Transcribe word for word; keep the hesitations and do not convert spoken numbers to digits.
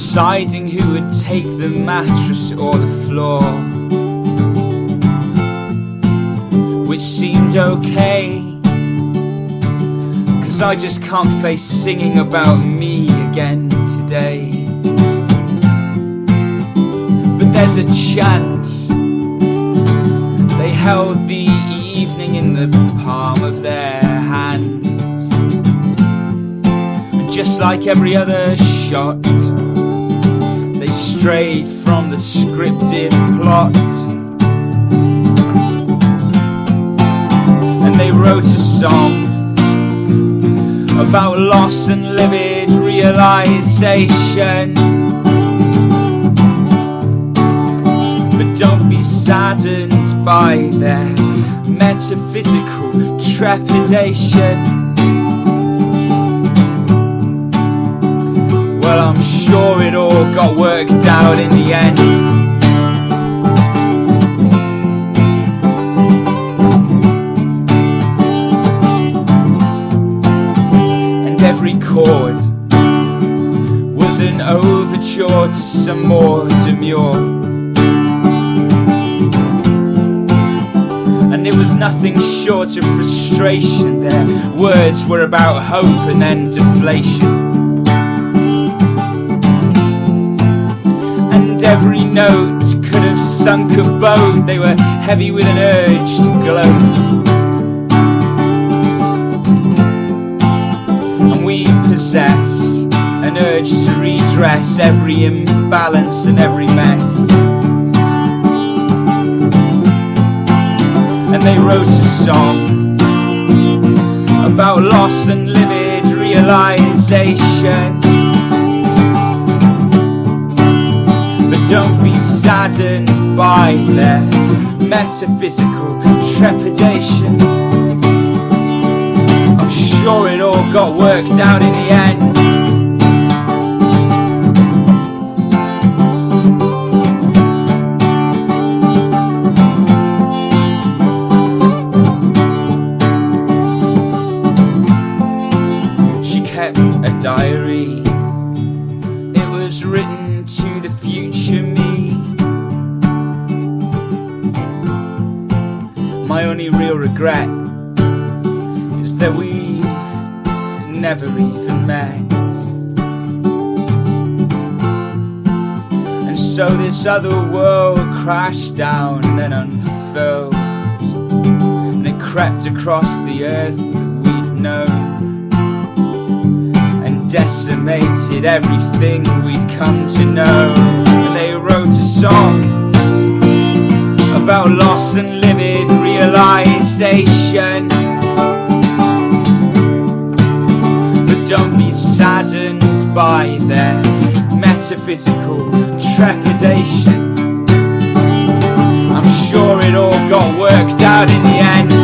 deciding who would take the mattress or the floor, which seemed okay, 'cause I just can't face singing about me again today. But there's a chance they held the evening in the palm of their hands, and just like every other shot, they strayed from the scripted plot, and they wrote a song about loss and livid realization. But don't be saddened by their metaphysical trepidation. Well, I'm sure it all got worked out in the end. And every chord was an overture to some more demure, and it was nothing short of frustration. Their words were about hope and then deflation, and every note could have sunk a boat. They were heavy with an urge to gloat, and we possess an urge to redress every imbalance and every mess. And they wrote a song about loss and livid realization. But don't be saddened by their metaphysical trepidation. I'm sure it all got worked out in the end. Diary, it was written to the future me. My only real regret is that we've never even met, and so this other world crashed down and then unfurled, and it crept across the earth that we'd known, decimated everything we'd come to know. And they wrote a song about loss and livid realization. But don't be saddened by their metaphysical trepidation. I'm sure it all got worked out in the end.